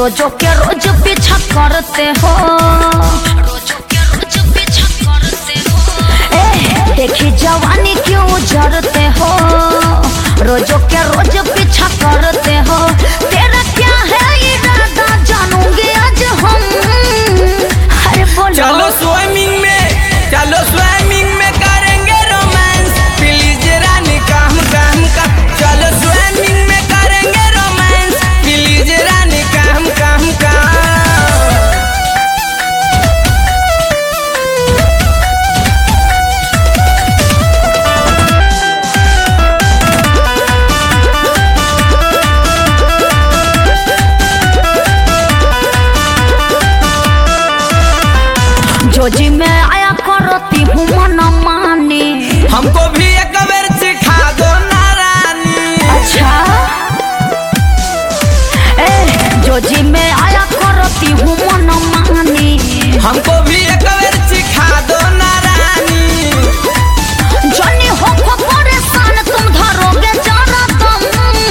रोजों के रोज पीछा करते हो, रोजों के रोज पीछा करते हो। देखी जवानी क्यों जरते हो, रोजों के रोज पीछा करते हो। तेरा क्या है इरादा जानूंगी आज हम। अरे बोलो चलो स्विमिंग में, चलो स्विमिंग में करेंगे रोमांस, प्लीज रानी काम काम का। चलो स्विमिंग में करेंगे रोमांस, प्लीज रानी काम काम का। जो जी मैं आया करती हूँ मन मानी, हमको भी एक बार सिखा दो ना रानी। अच्छा जो जी मैं आया करती हूँ मन मानी, हमको भी एक बार सिखा दो ना रानी। जनी हो परेशान तुम धरोगे जरा तुम।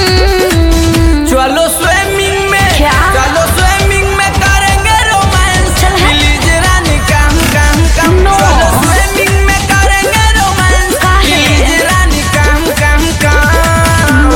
चलो स्विमिंग में, क्या? चलो स्विमिंग में करेंगे रोमांस, चल है। प्लीज रानी काम काम काम। No. चलो स्विमिंग में करेंगे रोमांस, काहे? प्लीज रानी काम काम काम।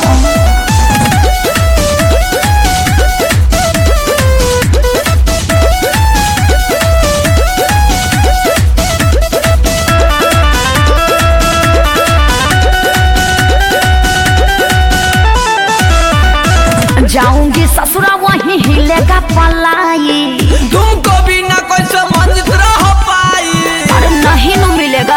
जाऊंगी ससुरा वहीं हिलेगा पलाई। तुमको भी ना कोई समझ रह पाई। अरे नहीं न मिलेगा।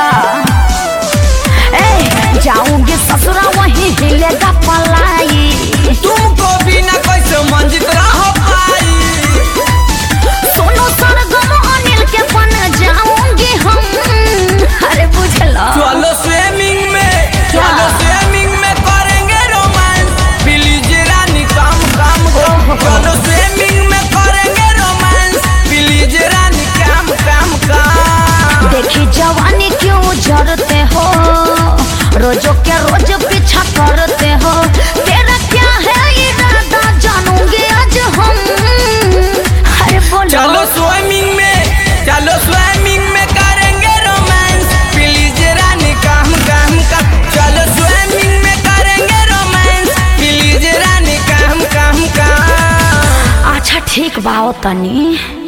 जाऊंगी ससुरा वहीं हिलेगा पलाई। तुमको भी ना कोई समझ रह पाई। सोनू सरगम अनिल के बन जाऊंगी हम। अरे बुझलो चलो स्विमिंग में, चलो स्विमिंग में करेंगे रोमांस, प्लीज रानी काम काम काम। चलो स्विमिंग में करेंगे रोमांस, प्लीज रानी काम काम काम। देखी जवानी क्यों जरते हो, रोजों के रोज पीछा करते हो। तेरा क्या है इरादा जानूंगी आज हम। अरे बोलो चलो स्विमिंग में, चलो स्विमिंग में करेंगे रोमांस, प्लीज रानी काम काम का। चलो स्विमिंग में करेंगे रोमांस, प्लीज रानी काम काम का। अच्छा ठीक बाओ तनी।